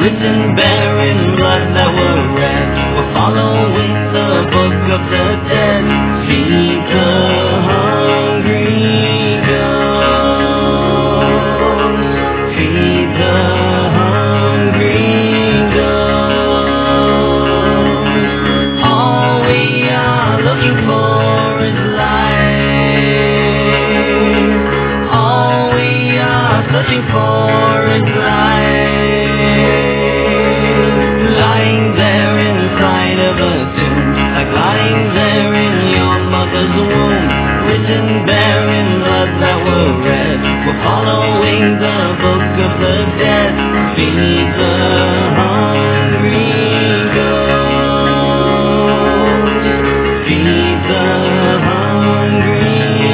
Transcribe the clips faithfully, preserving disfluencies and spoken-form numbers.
written there in blood that were red. We're following the book of the dead. Feed the hungry ghosts. Feed the hungry ghosts. All we are looking for is life. All we are searching for is life. Lying there inside of a tomb, like lying there in your mother's womb, written there in blood that were red. We're following the book of the dead. Feed the hungry ghosts. Feed the hungry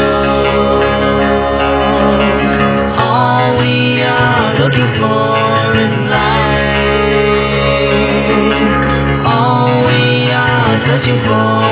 ghosts. All we are looking for is life. All we are searching for